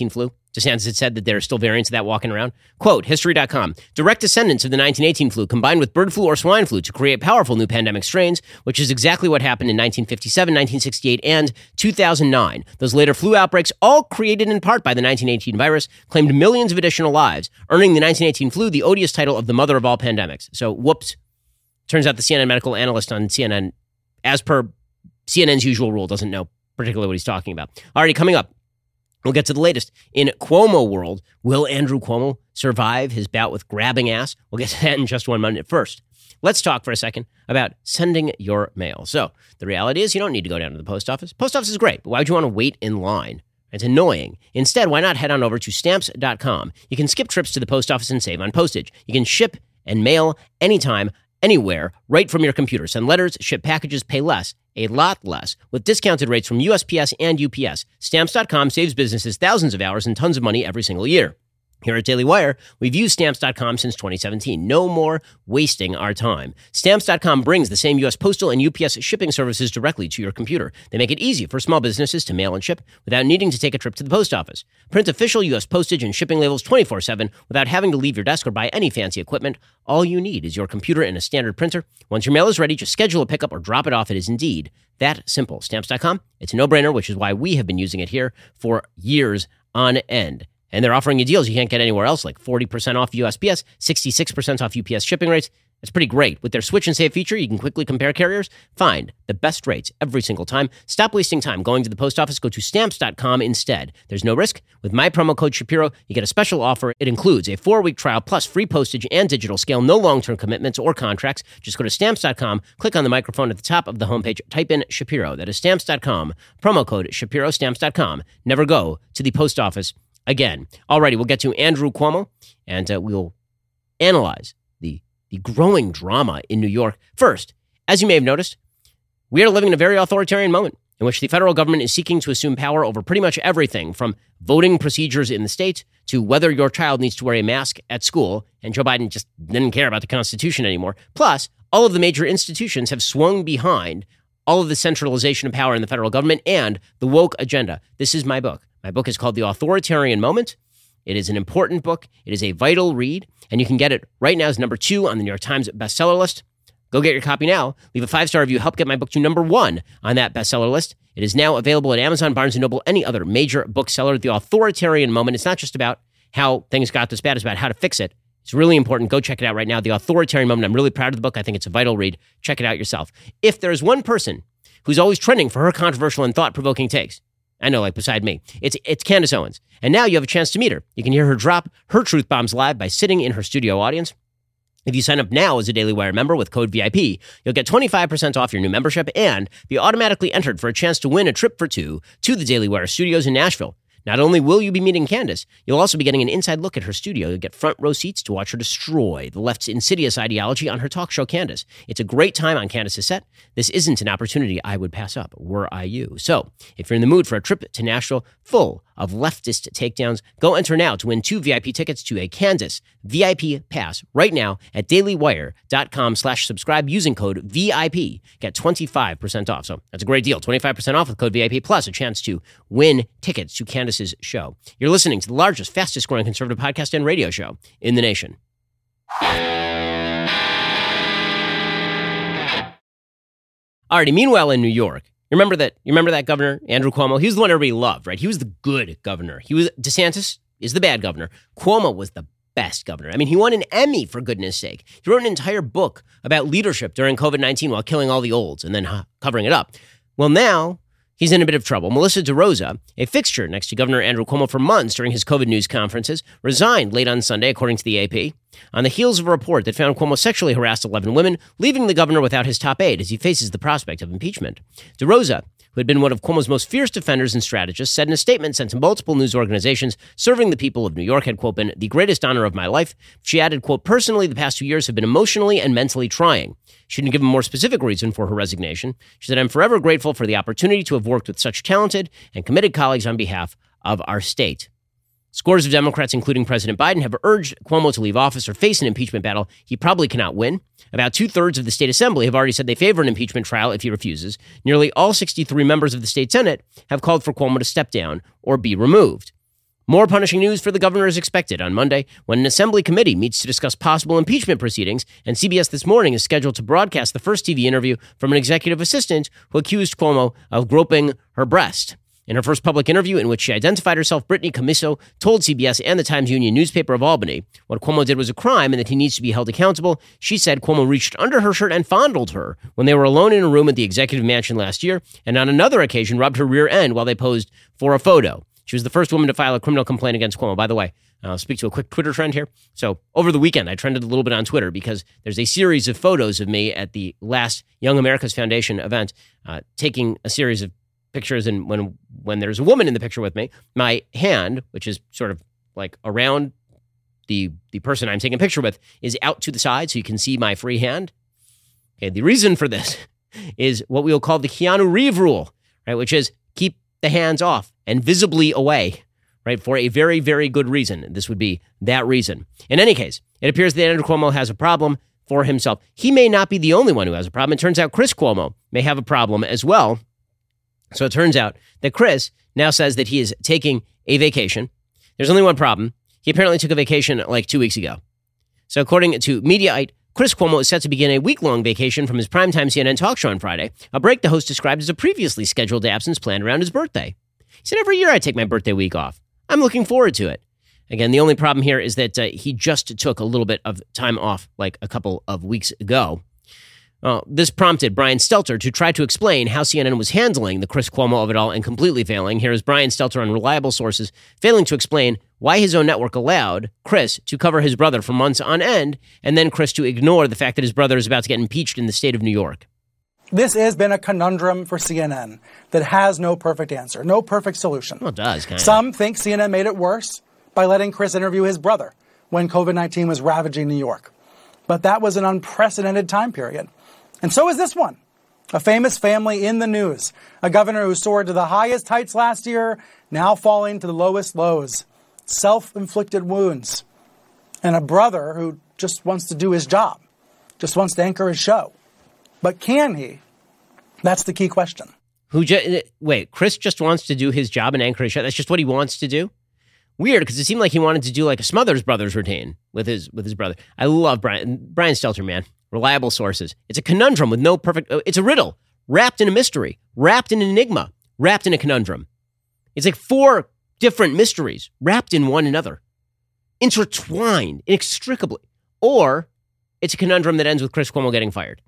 DeSantis had said that there are still variants of that walking around. Quote, History.com, direct descendants of the 1918 flu combined with bird flu or swine flu to create powerful new pandemic strains, which is exactly what happened in 1957, 1968, and 2009. Those later flu outbreaks, all created in part by the 1918 virus, claimed millions of additional lives, earning the 1918 flu the odious title of the mother of all pandemics. So, whoops. Turns out the CNN medical analyst on CNN, as per CNN's usual rule, doesn't know particularly what he's talking about. Alrighty, coming up. We'll get to the latest. In Cuomo world, will Andrew Cuomo survive his bout with grabbing ass? We'll get to that in just 1 minute. First, let's talk for a second about sending your mail. So the reality is you don't need to go down to the post office. Post office is great, but why would you want to wait in line? It's annoying. Instead, why not head on over to Stamps.com? You can skip trips to the post office and save on postage. You can ship and mail anytime, anywhere, right from your computer. Send letters, ship packages, pay less. A lot less, with discounted rates from USPS and UPS. Stamps.com saves businesses thousands of hours and tons of money every single year. Here at Daily Wire, we've used Stamps.com since 2017. No more wasting our time. Stamps.com brings the same U.S. Postal and UPS shipping services directly to your computer. They make it easy for small businesses to mail and ship without needing to take a trip to the post office. Print official U.S. postage and shipping labels 24/7 without having to leave your desk or buy any fancy equipment. All you need is your computer and a standard printer. Once your mail is ready, just schedule a pickup or drop it off. It is indeed that simple. Stamps.com, it's a no-brainer, which is why we have been using it here for years on end. And they're offering you deals you can't get anywhere else, like 40% off USPS, 66% off UPS shipping rates. It's pretty great. With their Switch and Save feature, you can quickly compare carriers, find the best rates every single time. Stop wasting time going to the post office. Go to Stamps.com instead. There's no risk. With my promo code Shapiro, you get a special offer. It includes a 4-week trial plus free postage and digital scale, no long-term commitments or contracts. Just go to Stamps.com, click on the microphone at the top of the homepage, type in Shapiro. That is Stamps.com, promo code Shapiro, Stamps.com. Never go to the post office again. Alrighty, we'll get to Andrew Cuomo, and we'll analyze the growing drama in New York. First, as you may have noticed, we are living in a very authoritarian moment in which the federal government is seeking to assume power over pretty much everything from voting procedures in the state to whether your child needs to wear a mask at school, and Joe Biden just didn't care about the Constitution anymore. Plus, all of the major institutions have swung behind all of the centralization of power in the federal government and the woke agenda. This is my book. My book is called The Authoritarian Moment. It is an important book. It is a vital read, and you can get it right now as number 2 on the New York Times bestseller list. Go get your copy now. Leave a 5-star review. Help get my book to number 1 on that bestseller list. It is now available at Amazon, Barnes & Noble, any other major bookseller. The Authoritarian Moment. It's not just about how things got this bad. It's about how to fix it. It's really important. Go check it out right now. The Authoritarian Moment. I'm really proud of the book. I think it's a vital read. Check it out yourself. If there's one person who's always trending for her controversial and thought-provoking takes, I know, like beside me, it's Candace Owens. And now you have a chance to meet her. You can hear her drop her truth bombs live by sitting in her studio audience. If you sign up now as a Daily Wire member with code VIP, you'll get 25% off your new membership and be automatically entered for a chance to win a trip for 2 to the Daily Wire studios in Nashville. Not only will you be meeting Candace, you'll also be getting an inside look at her studio. You'll get front row seats to watch her destroy the left's insidious ideology on her talk show, Candace. It's a great time on Candace's set. This isn't an opportunity I would pass up, were I you. So, if you're in the mood for a trip to Nashville full of leftist takedowns, go enter now to win 2 VIP tickets to a Candace VIP pass right now at dailywire.com/subscribe using code VIP. Get 25% off. So that's a great deal. 25% off with code VIP plus a chance to win tickets to Candace's show. You're listening to the largest, fastest growing conservative podcast and radio show in the nation. Alrighty, meanwhile in New York, you remember that governor, Andrew Cuomo? He was the one everybody loved, right? He was the good governor. DeSantis is the bad governor. Cuomo was the best governor. I mean, he won an Emmy, for goodness sake. He wrote an entire book about leadership during COVID-19 while killing all the olds and then covering it up. Well, now he's in a bit of trouble. Melissa DeRosa, a fixture next to Governor Andrew Cuomo for months during his COVID news conferences, resigned late on Sunday, according to the AP, on the heels of a report that found Cuomo sexually harassed 11 women, leaving the governor without his top aide as he faces the prospect of impeachment. DeRosa, who had been one of Cuomo's most fierce defenders and strategists, said in a statement sent to multiple news organizations, serving the people of New York had, quote, been the greatest honor of my life. She added, quote, personally, the past 2 years have been emotionally and mentally trying. She didn't give a more specific reason for her resignation. She said, I'm forever grateful for the opportunity to have worked with such talented and committed colleagues on behalf of our state. Scores of Democrats, including President Biden, have urged Cuomo to leave office or face an impeachment battle he probably cannot win. About 2/3 of the state assembly have already said they favor an impeachment trial if he refuses. Nearly all 63 members of the state Senate have called for Cuomo to step down or be removed. More punishing news for the governor is expected on Monday when an assembly committee meets to discuss possible impeachment proceedings, and CBS This Morning is scheduled to broadcast the first TV interview from an executive assistant who accused Cuomo of groping her breast. In her first public interview, in which she identified herself, Brittany Commisso told CBS and the Times-Union newspaper of Albany what Cuomo did was a crime and that he needs to be held accountable. She said Cuomo reached under her shirt and fondled her when they were alone in a room at the executive mansion last year, and on another occasion rubbed her rear end while they posed for a photo. She was the first woman to file a criminal complaint against Cuomo. By the way, I'll speak to a quick Twitter trend here. So over the weekend, I trended a little bit on Twitter because there's a series of photos of me at the last Young America's Foundation event, taking a series of pictures. And when there's a woman in the picture with me, my hand, which is sort of like around the person I'm taking a picture with, is out to the side so you can see my free hand. Okay, the reason for this is what we will call the Keanu Reeves rule, right? Which is keep the hands off and visibly away, right? For a very, very good reason. This would be that reason. In any case, it appears that Andrew Cuomo has a problem for himself. He may not be the only one who has a problem. It turns out Chris Cuomo may have a problem as well. So it turns out that Chris now says that he is taking a vacation. There's only one problem. He apparently took a vacation like 2 weeks ago. So according to Mediaite, Chris Cuomo is set to begin a week-long vacation from his primetime CNN talk show on Friday, a break the host described as a previously scheduled absence planned around his birthday. He said, every year I take my birthday week off. I'm looking forward to it. Again, the only problem here is that he just took a little bit of time off like a couple of weeks ago. This prompted Brian Stelter to try to explain how CNN was handling the Chris Cuomo of it all and completely failing. Here is Brian Stelter on reliable sources failing to explain why his own network allowed Chris to cover his brother for months on end, and then Chris to ignore the fact that his brother is about to get impeached in the state of New York. This has been a conundrum for CNN that has no perfect answer, no perfect solution. Well, it does, kind of. Some think CNN made it worse by letting Chris interview his brother when COVID-19 was ravaging New York. But that was an unprecedented time period. And so is this one. A famous family in the news. A governor who soared to the highest heights last year, now falling to the lowest lows. Self-inflicted wounds. And a brother who just wants to do his job, just wants to anchor his show. But can he? That's the key question. Wait, Chris just wants to do his job and anchor his show? That's just what he wants to do? Weird, because it seemed like he wanted to do like a Smothers Brothers routine with his brother. I love Brian Stelter, man. Reliable sources. It's a conundrum with no perfect... It's a riddle, wrapped in a mystery, wrapped in an enigma, wrapped in a conundrum. It's like 4 different mysteries wrapped in one another, intertwined inextricably. Or it's a conundrum that ends with Chris Cuomo getting fired.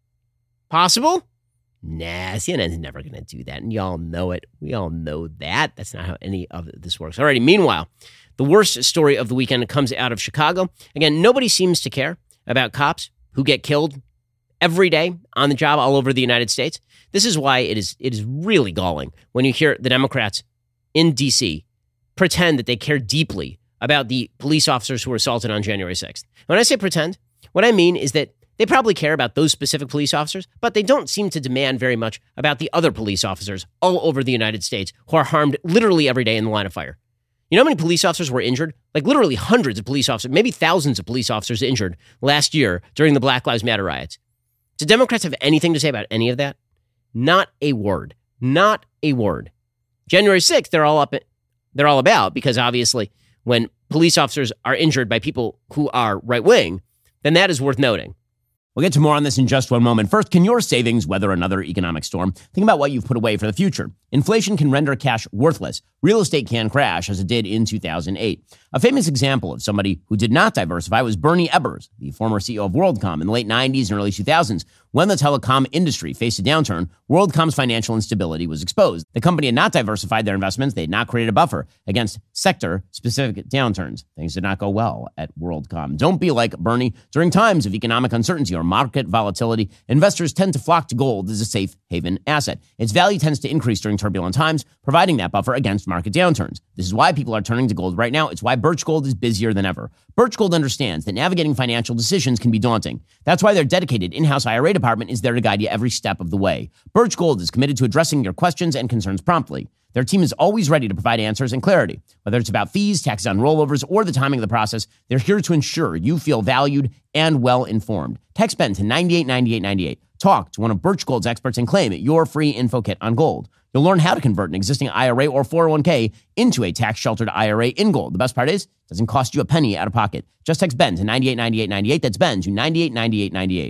Possible? Nah, CNN's never going to do that, and y'all know it. We all know that. That's not how any of this works. Alrighty, meanwhile, the worst story of the weekend comes out of Chicago. Again, nobody seems to care about cops who get killed every day on the job all over the United States. This is why it is really galling when you hear the Democrats in D.C. pretend that they care deeply about the police officers who were assaulted on January 6th. When I say pretend, what I mean is that they probably care about those specific police officers, but they don't seem to demand very much about the other police officers all over the United States who are harmed literally every day in the line of fire. You know how many police officers were injured? Like literally hundreds of police officers, maybe thousands of police officers injured last year during the Black Lives Matter riots. Do Democrats have anything to say about any of that? Not a word. Not a word. January 6th, they're all about, because obviously when police officers are injured by people who are right-wing, then that is worth noting. We'll get to more on this in just one moment. First, can your savings weather another economic storm? Think about what you've put away for the future. Inflation can render cash worthless. Real estate can crash, as it did in 2008. A famous example of somebody who did not diversify was Bernie Ebbers, the former CEO of WorldCom in the late 90s and early 2000s. When the telecom industry faced a downturn, WorldCom's financial instability was exposed. The company had not diversified their investments. They had not created a buffer against sector-specific downturns. Things did not go well at WorldCom. Don't be like Bernie. During times of economic uncertainty or market volatility, investors tend to flock to gold as a safe haven asset. Its value tends to increase during turbulent times, providing that buffer against market downturns. This is why people are turning to gold right now. It's why Birch Gold is busier than ever. Birch Gold understands that navigating financial decisions can be daunting. That's why their dedicated in-house IRA department is there to guide you every step of the way. Birch Gold is committed to addressing your questions and concerns promptly. Their team is always ready to provide answers and clarity. Whether it's about fees, taxes on rollovers, or the timing of the process, they're here to ensure you feel valued and well-informed. Text BEN to 989898. Talk to one of Birch Gold's experts and claim your free info kit on gold. You'll learn how to convert an existing IRA or 401k into a tax-sheltered IRA in gold. The best part is, it doesn't cost you a penny out of pocket. Just text BEN to 989898. That's BEN to 989898.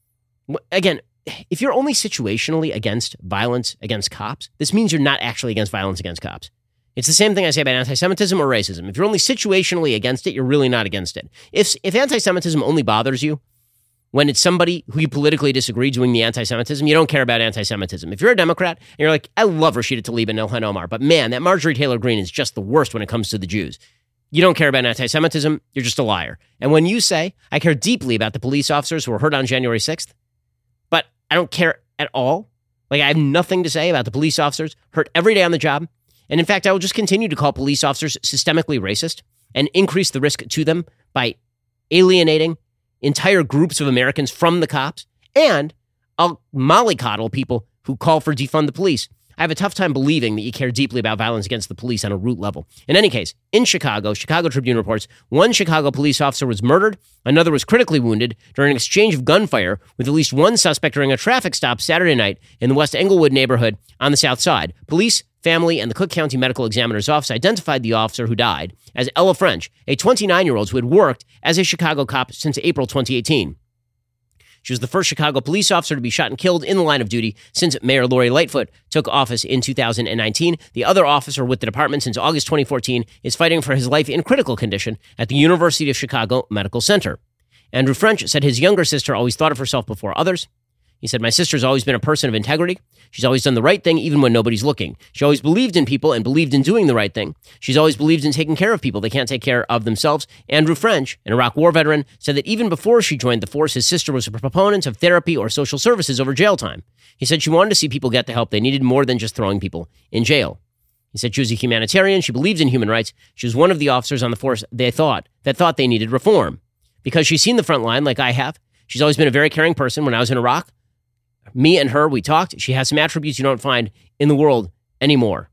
Again, if you're only situationally against violence against cops, this means you're not actually against violence against cops. It's the same thing I say about anti-Semitism or racism. If you're only situationally against it, you're really not against it. If anti-Semitism only bothers you when it's somebody who you politically disagree doing the anti-Semitism, you don't care about anti-Semitism. If you're a Democrat and you're like, I love Rashida Tlaib and Ilhan Omar, but man, that Marjorie Taylor Greene is just the worst when it comes to the Jews. You don't care about anti-Semitism, you're just a liar. And when you say, I care deeply about the police officers who were hurt on January 6th, but I don't care at all, like I have nothing to say about the police officers hurt every day on the job, and in fact, I will just continue to call police officers systemically racist and increase the risk to them by alienating entire groups of Americans from the cops, and I'll mollycoddle people who call for defund the police. I have a tough time believing that you care deeply about violence against the police on a root level. In any case, in Chicago, Chicago Tribune reports, one Chicago police officer was murdered, another was critically wounded during an exchange of gunfire with at least one suspect during a traffic stop Saturday night in the West Englewood neighborhood on the South Side. Police, family, and the Cook County Medical Examiner's Office identified the officer who died as Ella French, a 29-year-old who had worked as a Chicago cop since April 2018. She was the first Chicago police officer to be shot and killed in the line of duty since Mayor Lori Lightfoot took office in 2019. The other officer with the department since August 2014 is fighting for his life in critical condition at the University of Chicago Medical Center. Andrew French said his younger sister always thought of herself before others. He said, my sister's always been a person of integrity. She's always done the right thing even when nobody's looking. She always believed in people and believed in doing the right thing. She's always believed in taking care of people that can't take care of themselves. Andrew French, an Iraq War veteran, said that even before she joined the force, his sister was a proponent of therapy or social services over jail time. He said she wanted to see people get the help they needed more than just throwing people in jail. He said she was a humanitarian. She believed in human rights. She was one of the officers on the force that thought they needed reform. Because she's seen the front line like I have, she's always been a very caring person. When I was in Iraq, me and her, we talked. She has some attributes you don't find in the world anymore.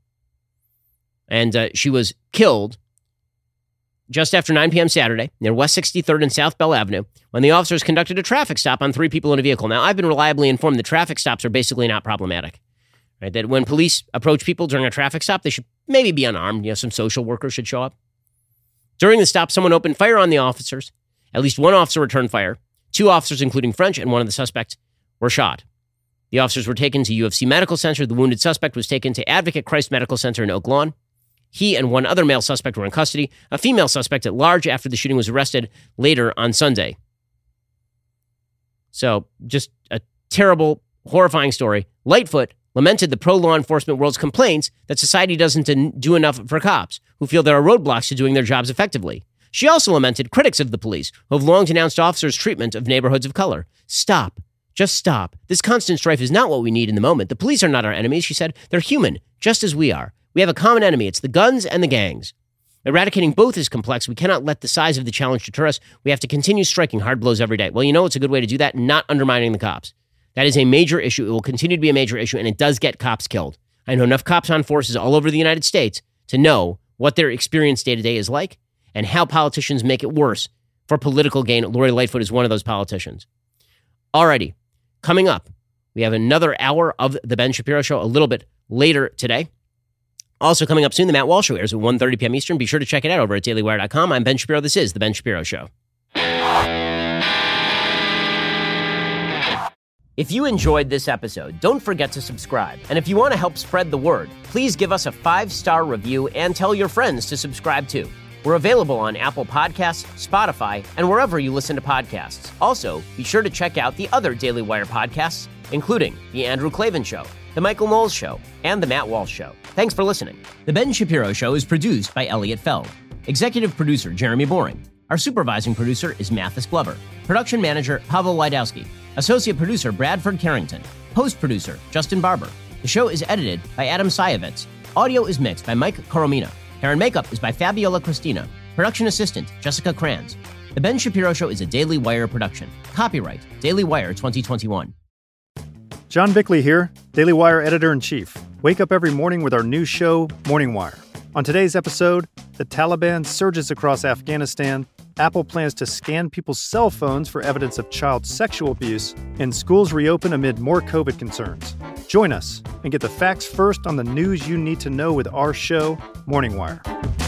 And she was killed just after 9 p.m. Saturday near West 63rd and South Bell Avenue when the officers conducted a traffic stop on 3 people in a vehicle. Now, I've been reliably informed that traffic stops are basically not problematic. Right? That when police approach people during a traffic stop, they should maybe be unarmed. You know, some social workers should show up. During the stop, someone opened fire on the officers. At least one officer returned fire. 2 officers, including French, and one of the suspects were shot. The officers were taken to UFC Medical Center. The wounded suspect was taken to Advocate Christ Medical Center in Oak Lawn. He and one other male suspect were in custody. A female suspect at large after the shooting was arrested later on Sunday. So, just a terrible, horrifying story. Lightfoot lamented the pro-law enforcement world's complaints that society doesn't do enough for cops who feel there are roadblocks to doing their jobs effectively. She also lamented critics of the police who have long denounced officers' treatment of neighborhoods of color. Stop. Just stop. This constant strife is not what we need in the moment. The police are not our enemies, she said. They're human, just as we are. We have a common enemy. It's the guns and the gangs. Eradicating both is complex. We cannot let the size of the challenge deter us. We have to continue striking hard blows every day. Well, you know what's a good way to do that? Not undermining the cops. That is a major issue. It will continue to be a major issue, and it does get cops killed. I know enough cops on forces all over the United States to know what their experience day-to-day is like and how politicians make it worse for political gain. Lori Lightfoot is one of those politicians. Alrighty. Coming up, we have another hour of The Ben Shapiro Show a little bit later today. Also coming up soon, The Matt Walsh Show airs at 1:30 p.m. Eastern. Be sure to check it out over at dailywire.com. I'm Ben Shapiro. This is The Ben Shapiro Show. If you enjoyed this episode, don't forget to subscribe. And if you want to help spread the word, please give us a 5-star review and tell your friends to subscribe too. We're available on Apple Podcasts, Spotify, and wherever you listen to podcasts. Also, be sure to check out the other Daily Wire podcasts, including The Andrew Klavan Show, The Michael Knowles Show, and The Matt Walsh Show. Thanks for listening. The Ben Shapiro Show is produced by Elliot Feld. Executive producer, Jeremy Boring. Our supervising producer is Mathis Glover. Production manager, Pavel Wydowski. Associate producer, Bradford Carrington. Post-producer, Justin Barber. The show is edited by Adam Sayevitz. Audio is mixed by Mike Coromina. Hair and makeup is by Fabiola Cristina. Production assistant, Jessica Kranz. The Ben Shapiro Show is a Daily Wire production. Copyright, Daily Wire 2021. John Bickley here, Daily Wire editor-in-chief. Wake up every morning with our new show, Morning Wire. On today's episode, the Taliban surges across Afghanistan, Apple plans to scan people's cell phones for evidence of child sexual abuse, and schools reopen amid more COVID concerns. Join us and get the facts first on the news you need to know with our show, Morning Wire.